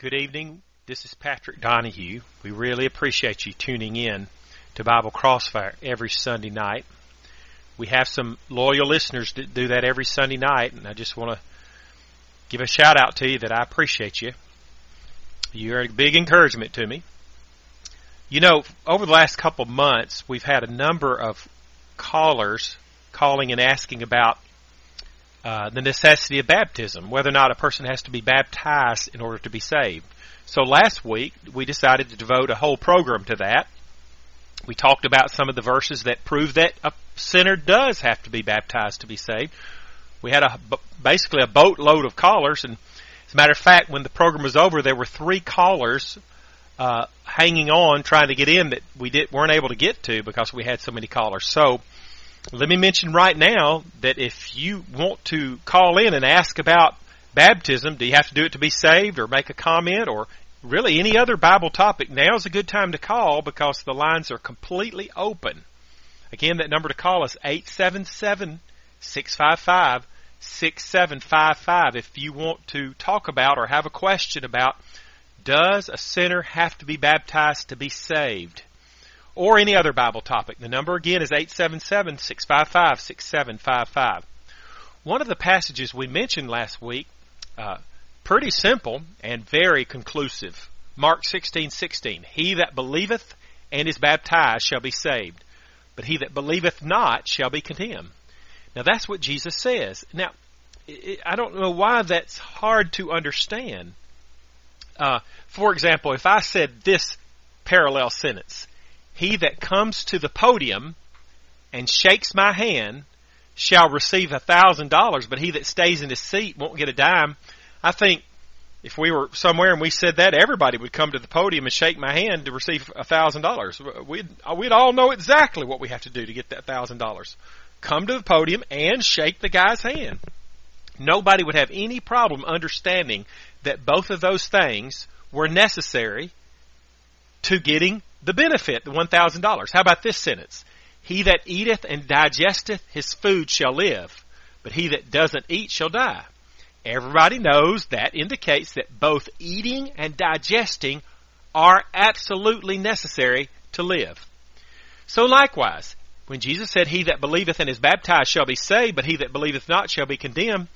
Good evening. This is Patrick Donahue. We really appreciate you tuning in to Bible Crossfire every Sunday night. We have some loyal listeners that do that every Sunday night, and I just want to give a shout out to you that I appreciate you. You're a big encouragement to me. You know, over the last couple months, we've had a number of callers calling and asking about the necessity of baptism, whether or not a person has to be baptized in order to be saved. So last week, we decided to devote a whole program to that. We talked about some of the verses that prove that a sinner does have to be baptized to be saved. We had basically a boatload of callers, and as a matter of fact, when the program was over, there were 3 callers hanging on, trying to get in that we weren't able to get to because we had so many callers. So let me mention right now that if you want to call in and ask about baptism, do you have to do it to be saved, or make a comment, or really any other Bible topic, now's a good time to call because the lines are completely open. Again, that number to call is 877-655-6755 if you want to talk about or have a question about, does a sinner have to be baptized to be saved? Or any other Bible topic. The number again is 877-655-6755. One of the passages we mentioned last week, pretty simple and very conclusive. Mark 16:16. He that believeth and is baptized shall be saved, but he that believeth not shall be condemned. Now that's what Jesus says. Now, I don't know why that's hard to understand. For example, if I said this parallel sentence, he that comes to the podium and shakes my hand shall receive $1,000, but he that stays in his seat won't get a dime. I think if we were somewhere and we said that, everybody would come to the podium and shake my hand to receive $1,000. We'd all know exactly what we have to do to get that $1,000. Come to the podium and shake the guy's hand. Nobody would have any problem understanding that both of those things were necessary to getting the benefit, the $1,000. How about this sentence? He that eateth and digesteth his food shall live, but he that doesn't eat shall die. Everybody knows that indicates that both eating and digesting are absolutely necessary to live. So likewise, when Jesus said, he that believeth and is baptized shall be saved, but he that believeth not shall be condemned,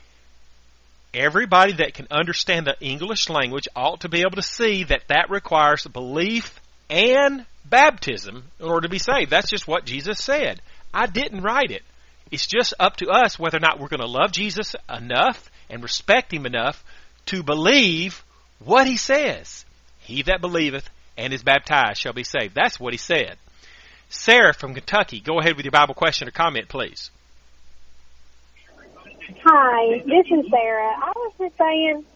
everybody that can understand the English language ought to be able to see that that requires belief and baptism in order to be saved. That's just what Jesus said. I didn't write it. It's just up to us whether or not we're going to love Jesus enough and respect Him enough to believe what He says. He that believeth and is baptized shall be saved. That's what He said. Sarah from Kentucky, go ahead with your Bible question or comment, please. Hi, this is Sarah. I was just saying,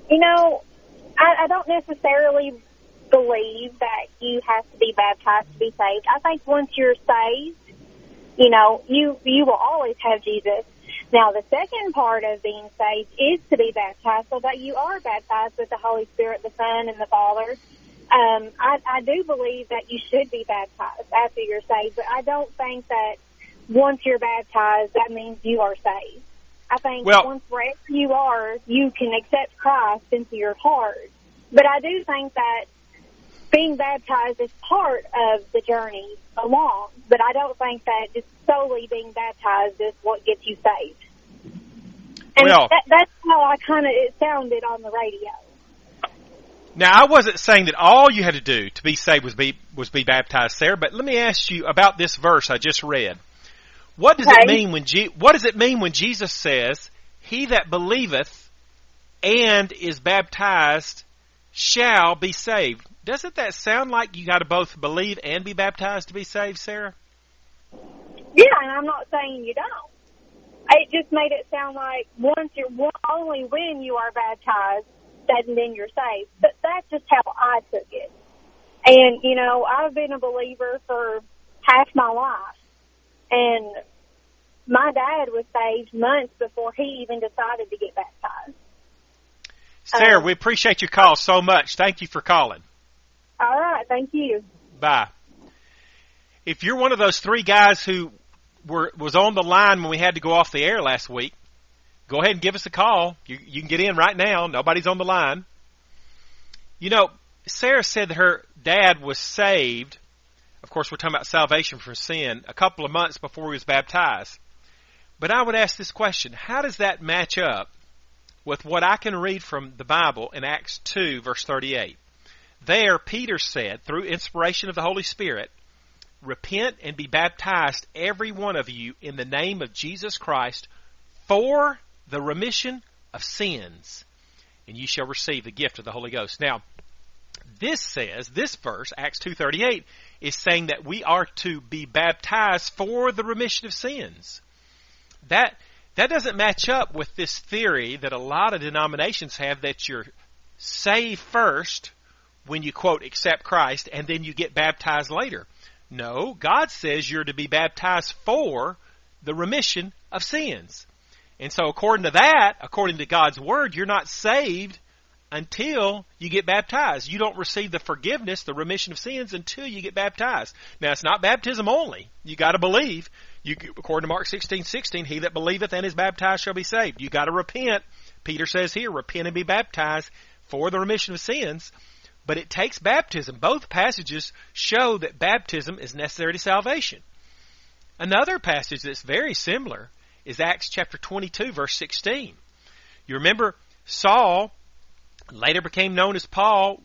I don't necessarily believe that you have to be baptized to be saved. I think once you're saved, you will always have Jesus. Now, the second part of being saved is to be baptized, so that you are baptized with the Holy Spirit, the Son, and the Father. I do believe that you should be baptized after you're saved, but I don't think that once you're baptized, that means you are saved. I think once wherever you are, you can accept Christ into your heart. But I do think that being baptized is part of the journey along, but I don't think that just solely being baptized is what gets you saved. And that's how it sounded on the radio. Now, I wasn't saying that all you had to do to be saved was be baptized, Sarah, but let me ask you about this verse I just read. What does it mean when Jesus says, he that believeth and is baptized shall be saved? Doesn't that sound like you got to both believe and be baptized to be saved, Sarah? Yeah, and I'm not saying you don't. It just made it sound like only when you are baptized, then you're saved. But that's just how I took it. And, I've been a believer for half my life. And my dad was saved months before he even decided to get baptized. Sarah, we appreciate your call so much. Thank you for calling. All right. Thank you. Bye. If you're one of those 3 guys who was on the line when we had to go off the air last week, go ahead and give us a call. You can get in right now. Nobody's on the line. You know, Sarah said that her dad was saved. Of course, we're talking about salvation from sin a couple of months before he was baptized. But I would ask this question: how does that match up with what I can read from the Bible in Acts 2, verse 38? There, Peter said, through inspiration of the Holy Spirit, "Repent and be baptized, every one of you, in the name of Jesus Christ, for the remission of sins, and you shall receive the gift of the Holy Ghost." Now, this verse, Acts 2:38, is saying that we are to be baptized for the remission of sins. That doesn't match up with this theory that a lot of denominations have, that you're saved first when you, quote, accept Christ, and then you get baptized later. No, God says you're to be baptized for the remission of sins. And so according to God's Word, you're not saved until you get baptized. You don't receive the forgiveness, the remission of sins, until you get baptized. Now, it's not baptism only. You got to believe. According to Mark 16:16, he that believeth and is baptized shall be saved. You got to repent. Peter says here, repent and be baptized for the remission of sins. But it takes baptism. Both passages show that baptism is necessary to salvation. Another passage that's very similar is Acts chapter 22, verse 16. You remember Saul, later became known as Paul,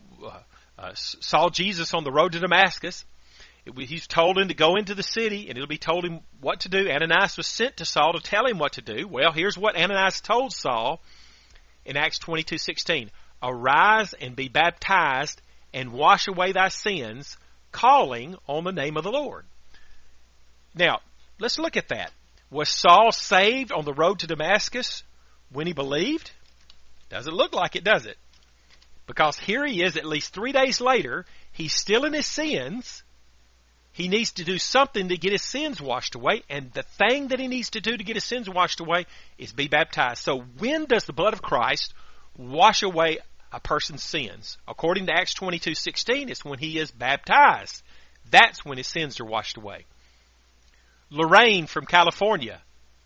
saw Jesus on the road to Damascus. He's told him to go into the city, and it'll be told him what to do. Ananias was sent to Saul to tell him what to do. Well, here's what Ananias told Saul in Acts 22:16. "Arise and be baptized, and wash away thy sins, calling on the name of the Lord." Now, let's look at that. Was Saul saved on the road to Damascus when he believed? Doesn't look like it, does it? Because here he is at least 3 days later. He's still in his sins. He needs to do something to get his sins washed away. And the thing that he needs to do to get his sins washed away is be baptized. So when does the blood of Christ wash away a person's sins? According to Acts 22:16, it's when he is baptized. That's when his sins are washed away. Lorraine from California.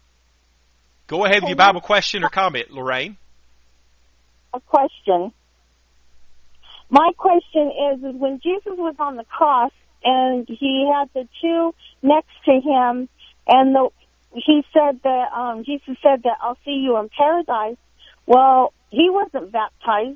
Go ahead with your Bible question or comment, Lorraine. A question. My question is when Jesus was on the cross and he had the two next to him, and Jesus said that I'll see you in paradise. Well, he wasn't baptized.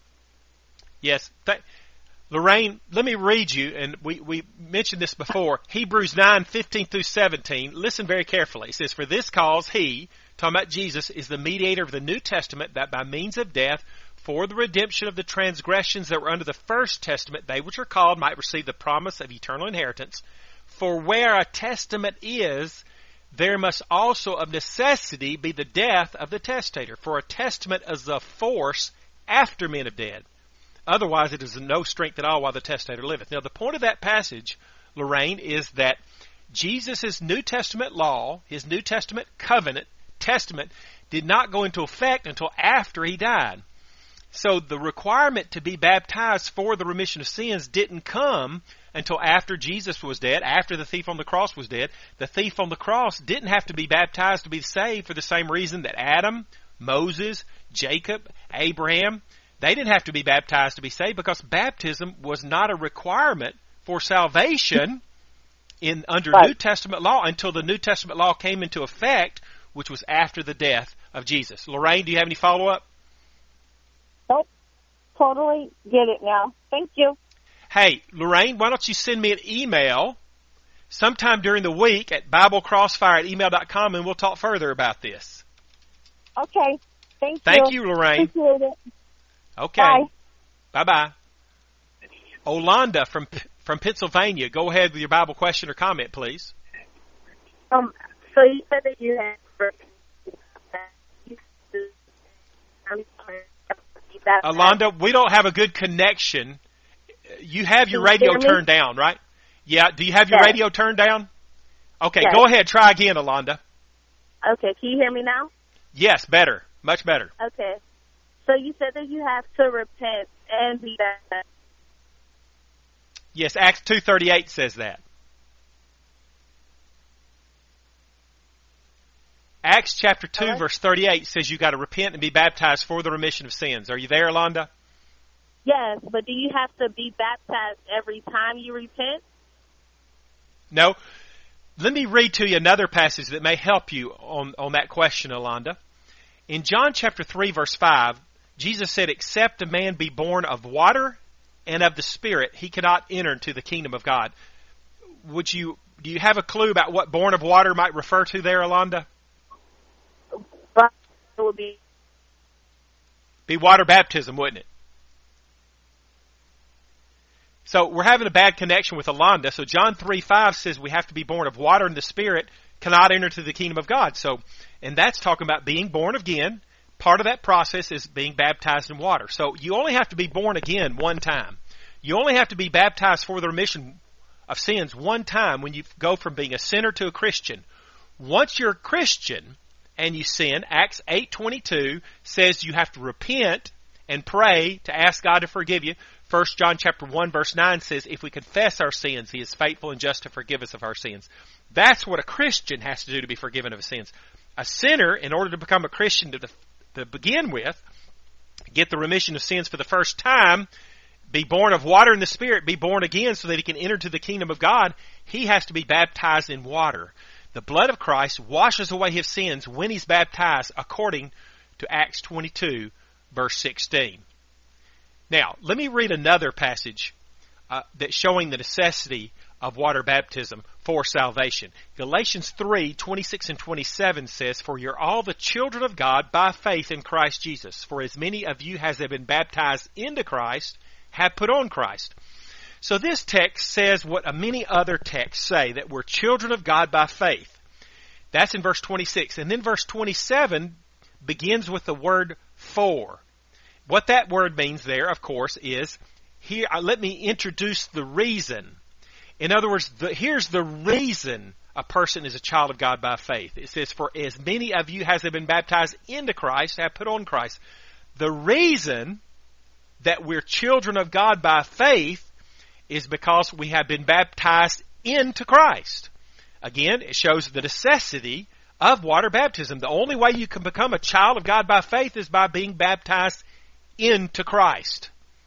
Yes. Lorraine, let me read you, and we mentioned this before, Hebrews 9:15 through 17. Listen very carefully. It says, "For this cause he," talking about Jesus, "is the mediator of the New Testament, that by means of death, for the redemption of the transgressions that were under the first testament, they which are called might receive the promise of eternal inheritance. For where a testament is, there must also of necessity be the death of the testator. For a testament is of force after men are dead. Otherwise it is of no strength at all while the testator liveth." Now the point of that passage, Lorraine, is that Jesus' New Testament law, his New Testament covenant, testament, did not go into effect until after he died. So the requirement to be baptized for the remission of sins didn't come until after Jesus was dead, after the thief on the cross was dead. The thief on the cross didn't have to be baptized to be saved for the same reason that Adam, Moses, Jacob, Abraham, they didn't have to be baptized to be saved, because baptism was not a requirement for salvation under New Testament law until the New Testament law came into effect, which was after the death of Jesus. Lorraine, do you have any follow-up? Nope. Totally get it now. Thank you. Hey, Lorraine, why don't you send me an email sometime during the week at BibleCrossfire@email.com, and we'll talk further about this. Okay. Thank you. Thank you, Lorraine. Appreciate it. Okay. Bye. Bye-bye. Olanda from Pennsylvania, go ahead with your Bible question or comment, please. So you said that you had... Alonda, we don't have a good connection. You have your radio turned down, right? Yeah. Do you have your radio turned down? Okay, go ahead. Try again, Alonda. Okay. Can you hear me now? Yes, better. Much better. Okay. So you said that you have to repent and be baptized. Yes, Acts 2:38 says that. Acts chapter 2, verse 38 says you got to repent and be baptized for the remission of sins. Are you there, Alonda? Yes, but do you have to be baptized every time you repent? No. Let me read to you another passage that may help you on that question, Alonda. In John chapter 3, verse 5, Jesus said, "Except a man be born of water and of the Spirit, he cannot enter into the kingdom of God." Do you have a clue about what born of water might refer to there, Alonda? But it would be water baptism, wouldn't it? So we're having a bad connection with Alonda. So John 3:5 says we have to be born of water and the Spirit, cannot enter into the kingdom of God. And that's talking about being born again. Part of that process is being baptized in water. So you only have to be born again one time. You only have to be baptized for the remission of sins one time when you go from being a sinner to a Christian. Once you're a Christian and you sin, Acts 8:22 says you have to repent and pray to ask God to forgive you. 1 John chapter 1 verse 9 says, if we confess our sins, He is faithful and just to forgive us of our sins. That's what a Christian has to do to be forgiven of his sins. A sinner, in order to become a Christian to begin with, get the remission of sins for the first time, be born of water and the Spirit, be born again so that he can enter into the kingdom of God, he has to be baptized in water. The blood of Christ washes away his sins when he's baptized, according to Acts 22 verse 16. Now, let me read another passage that's showing the necessity of water baptism for salvation. Galatians 3:26 and 27 says, "For you're all the children of God by faith in Christ Jesus. For as many of you as have been baptized into Christ have put on Christ." So this text says what many other texts say, that we're children of God by faith. That's in verse 26. And then verse 27 begins with the word "for." What that word means there, of course, is, here, let me introduce the reason. In other words, here's the reason a person is a child of God by faith. It says, "For as many of you as have been baptized into Christ have put on Christ." The reason that we're children of God by faith is because we have been baptized into Christ. Again, it shows the necessity of water baptism. The only way you can become a child of God by faith is by being baptized into Christ.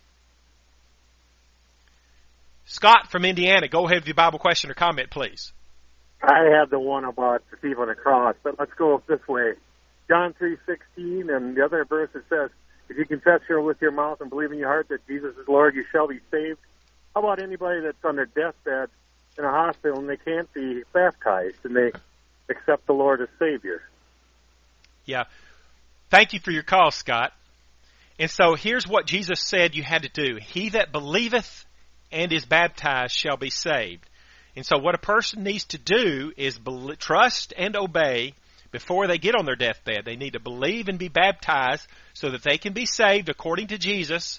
Scott from Indiana, go ahead with your Bible question or comment, please. I have the one about the thief on the cross, but let's go this way. John 3:16, and the other verse, it says, "If you confess with your mouth and believe in your heart that Jesus is Lord, you shall be saved." How about anybody that's on their deathbed in a hospital and they can't be baptized and they accept the Lord as Savior? Yeah. Thank you for your call, Scott. And so here's what Jesus said you had to do. "He that believeth and is baptized shall be saved." And so what a person needs to do is trust and obey before they get on their deathbed. They need to believe and be baptized so that they can be saved according to Jesus.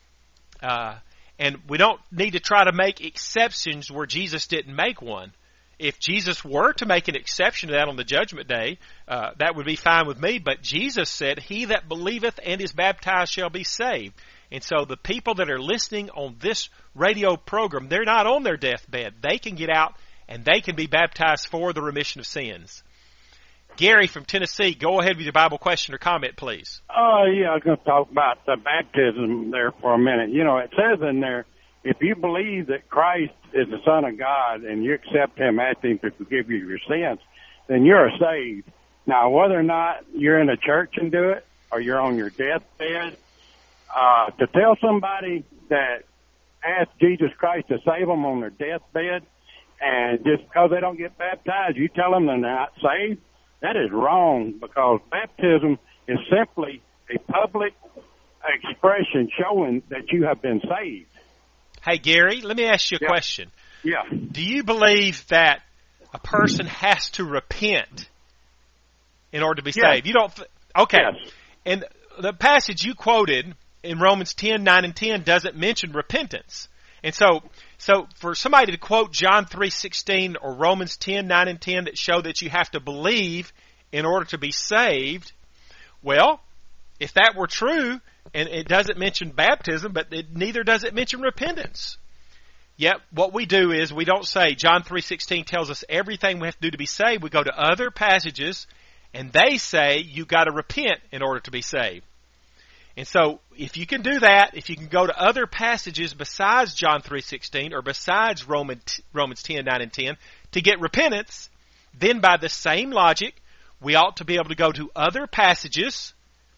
And we don't need to try to make exceptions where Jesus didn't make one. If Jesus were to make an exception to that on the judgment day, that would be fine with me. But Jesus said, "He that believeth and is baptized shall be saved." And so the people that are listening on this radio program, they're not on their deathbed. They can get out and they can be baptized for the remission of sins. Gary from Tennessee, go ahead with your Bible question or comment, please. Oh, yeah, I was going to talk about the baptism there for a minute. You know, it says in there, if you believe that Christ is the Son of God and you accept Him, ask Him to forgive you your sins, then you're saved. Now, whether or not you're in a church and do it, or you're on your deathbed, to tell somebody that asked Jesus Christ to save them on their deathbed, and just because they don't get baptized, you tell them they're not saved, that is wrong, because baptism is simply a public expression showing that you have been saved. Hey, Gary, let me ask you a question. Yeah. Do you believe that a person has to repent in order to be saved? You don't? Okay. Yes. And the passage you quoted in Romans 10:9 and 10 doesn't mention repentance. And so for somebody to quote John 3:16 or Romans 10:9 and 10 that show that you have to believe in order to be saved, well, if that were true, and it doesn't mention baptism, but neither does it mention repentance. Yet what we do is we don't say John 3:16 tells us everything we have to do to be saved. We go to other passages, and they say you got to repent in order to be saved. And so if you can do that, if you can go to other passages besides John 3:16 or besides Romans 10:9 and 10 to get repentance, then by the same logic, we ought to be able to go to other passages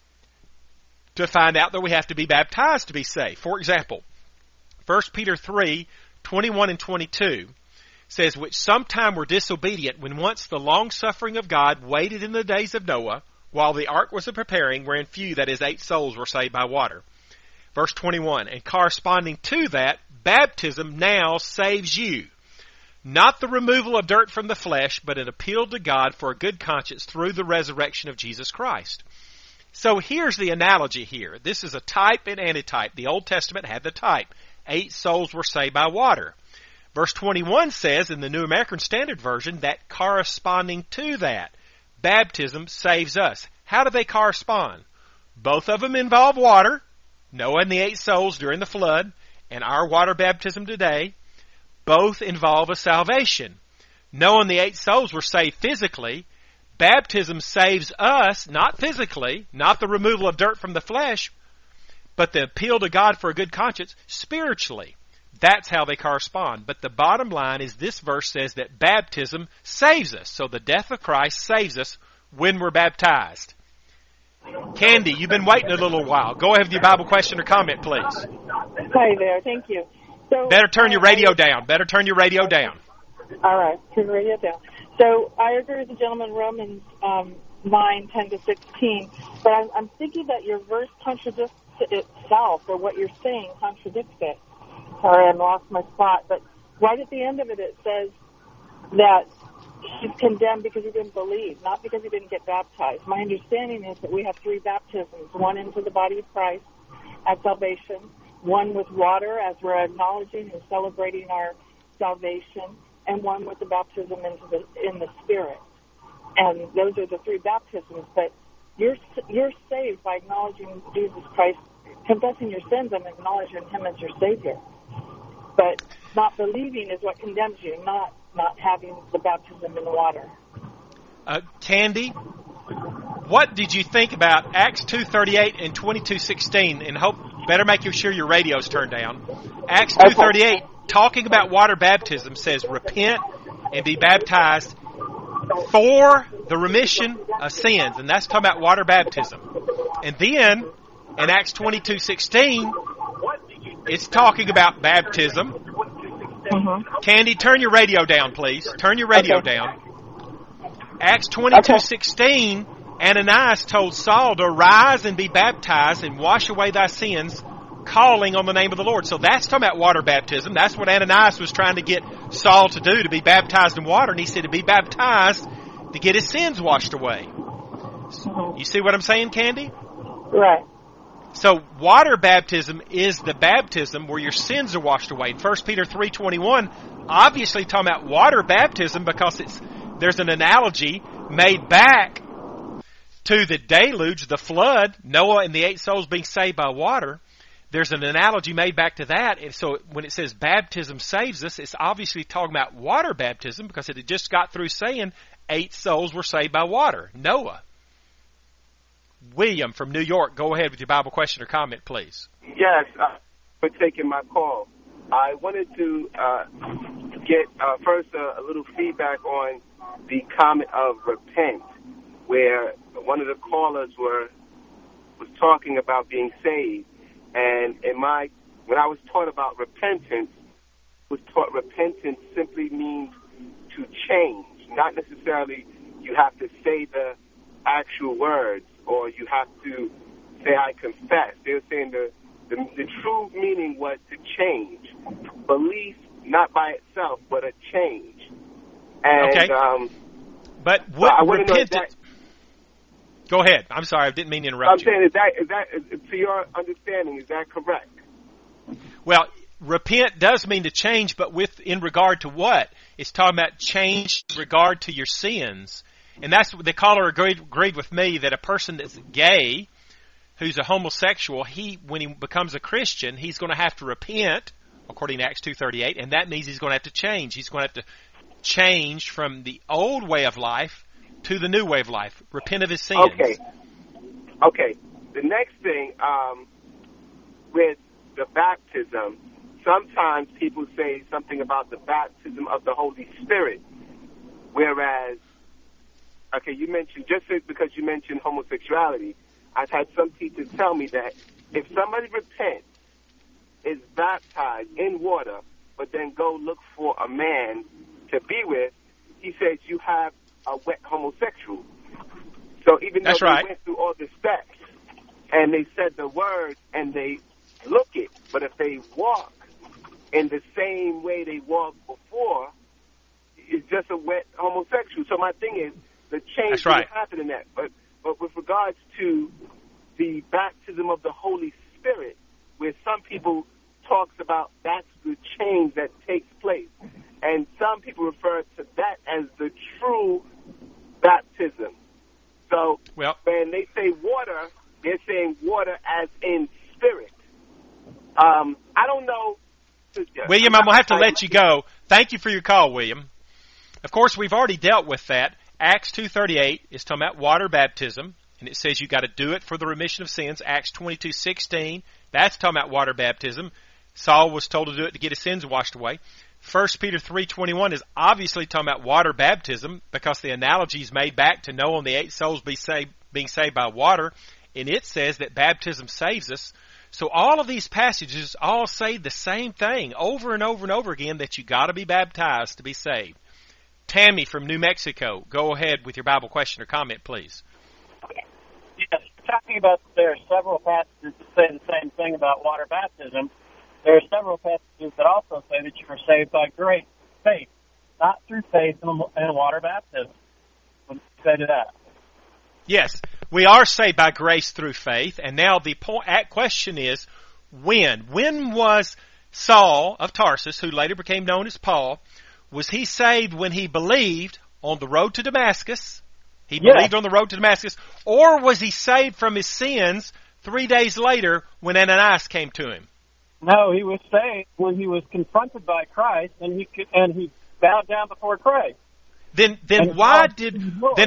to find out that we have to be baptized to be saved. For example, 1 Peter 3:21 and 22 says, which sometime were disobedient when once the long-suffering of God waited in the days of Noah, while the ark was a-preparing, wherein few, that is 8 souls, were saved by water. Verse 21, and corresponding to that, baptism now saves you. Not the removal of dirt from the flesh, but an appeal to God for a good conscience through the resurrection of Jesus Christ. So here's the analogy here. This is a type and antitype. The Old Testament had the type. 8 souls were saved by water. Verse 21 says in the New American Standard Version that corresponding to that, baptism saves us. How do they correspond? Both of them involve water, Noah and the 8 souls during the flood, and our water baptism today. Both involve a salvation. Noah and the 8 souls were saved physically. Baptism saves us, not physically, not the removal of dirt from the flesh, but the appeal to God for a good conscience spiritually. That's how they correspond. But the bottom line is this verse says that baptism saves us. So the death of Christ saves us when we're baptized. Candy, you've been waiting a little while. Go ahead with your Bible question or comment, please. Hi there. Thank you. So, Better turn your radio down. Better turn your radio down. All right. Turn the radio down. So I agree with the gentleman, Romans 9:10-16. But I'm thinking that your verse contradicts itself, or what you're saying contradicts it. Sorry, I lost my spot. But right at the end of it, it says that he's condemned because he didn't believe, not because he didn't get baptized. My understanding is that we have 3 baptisms, one into the body of Christ at salvation, one with water as we're acknowledging and celebrating our salvation, and one with the baptism in the Spirit. And those are the 3 baptisms. But you're saved by acknowledging Jesus Christ, confessing your sins and acknowledging Him as your Savior. But not believing is what condemns you, not having the baptism in the water. Candy, what did you think about Acts 2:38 and 22:16? And better make sure your radio's turned down. Acts 2:38, talking about water baptism, says repent and be baptized for the remission of sins, and that's talking about water baptism. And then in Acts 22:16, it's talking about baptism. Mm-hmm. Candy, turn your radio down, please. Turn your radio down. Acts 22:16, Ananias told Saul to rise and be baptized and wash away thy sins, calling on the name of the Lord. So that's talking about water baptism. That's what Ananias was trying to get Saul to do, to be baptized in water. And he said to be baptized to get his sins washed away. You see what I'm saying, Candy? Right. So water baptism is the baptism where your sins are washed away. In 1 Peter 3:21, obviously talking about water baptism because there's an analogy made back to the deluge, the flood, Noah and the 8 souls being saved by water. There's an analogy made back to that. And so when it says baptism saves us, it's obviously talking about water baptism because it had just got through saying 8 souls were saved by water. Noah. William from New York, go ahead with your Bible question or comment, please. Yes, for taking my call. I wanted to get first a little feedback on the comment of repent, where one of the callers was talking about being saved, and when I was taught about repentance, repentance simply means to change, not necessarily you have to say the actual words, or you have to say, I confess. They were saying the true meaning was to change. Belief, not by itself, but a change. And, okay. But what repentance... Go ahead. I'm sorry, I didn't mean to interrupt you. I'm saying, is that, to your understanding, is that correct? Well, repent does mean to change, but in regard to what? It's talking about change in regard to your sins. And that's what the caller agreed with me, that a person that's gay, who's a homosexual, when he becomes a Christian, he's going to have to repent, according to Acts 2:38, and that means he's going to have to change. He's going to have to change from the old way of life to the new way of life. Repent of his sins. Okay. the next thing, with the baptism, sometimes people say something about the baptism of the Holy Spirit, whereas, okay, you mentioned, just because you mentioned homosexuality, I've had some teachers tell me that if somebody repents, is baptized in water, but then go look for a man to be with, he says you have a wet homosexual. So even though they went through all the steps and they said the word and they look it, but if they walk in the same way they walked before, it's just a wet homosexual. So my thing is, the change didn't happen in that. But with regards to the baptism of the Holy Spirit, where some people talks about that's the change that takes place, and some people refer to that as the true baptism. So when they say water, they're saying water as in spirit. I don't know. William, I'm going to have to let you go. Thank you for your call, William. Of course, we've already dealt with that. Acts 2:38 is talking about water baptism, and it says you got to do it for the remission of sins. Acts 22:16, that's talking about water baptism. Saul was told to do it to get his sins washed away. 1 Peter 3:21 is obviously talking about water baptism because the analogy is made back to Noah and the 8 souls being saved by water, and it says that baptism saves us. So all of these passages all say the same thing over and over and over again, that you got to be baptized to be saved. Tammy from New Mexico, go ahead with your Bible question or comment, please. Yes, talking about there are several passages that say the same thing about water baptism. There are several passages that also say that you are saved by grace, faith, not through faith and water baptism. What do you say to that? Yes, we are saved by grace through faith, and now the question is, when? When was Saul of Tarsus, who later became known as Paul, was he saved when he believed on the road to Damascus? He believed on the road to Damascus, or was he saved from his sins 3 days later when Ananias came to him? No, he was saved when he was confronted by Christ, and he bowed down before Christ. Then why did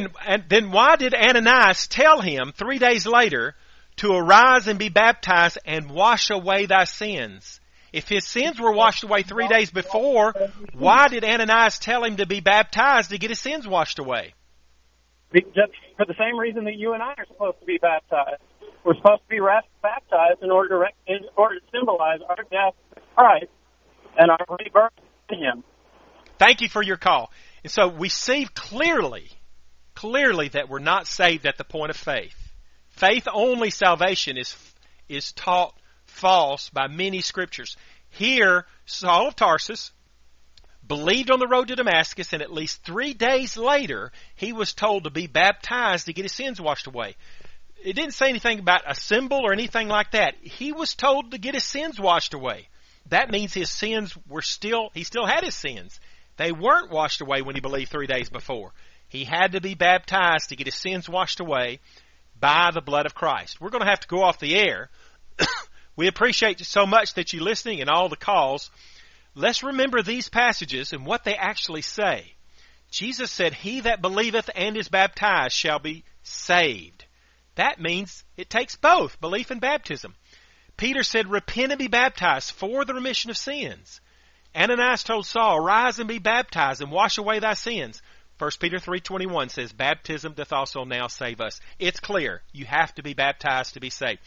Ananias tell him 3 days later to arise and be baptized and wash away thy sins? If his sins were washed away 3 days before, why did Ananias tell him to be baptized to get his sins washed away? Just for the same reason that you and I are supposed to be baptized. We're supposed to be baptized in order to symbolize our death to Christ and our rebirth to Him. Thank you for your call. And so we see clearly that we're not saved at the point of faith. Faith-only salvation is taught false by many scriptures. Here, Saul of Tarsus believed on the road to Damascus, and at least 3 days later, he was told to be baptized to get his sins washed away. It didn't say anything about a symbol or anything like that. He was told to get his sins washed away. That means his sins he still had his sins. They weren't washed away when he believed 3 days before. He had to be baptized to get his sins washed away by the blood of Christ. We're going to have to go off the air. We appreciate you so much that you're listening and all the calls. Let's remember these passages and what they actually say. Jesus said, "He that believeth and is baptized shall be saved." That means it takes both, belief and baptism. Peter said, "Repent and be baptized for the remission of sins." Ananias told Saul, "Rise and be baptized and wash away thy sins." 1 Peter 3:21 says, "Baptism doth also now save us." It's clear. You have to be baptized to be saved.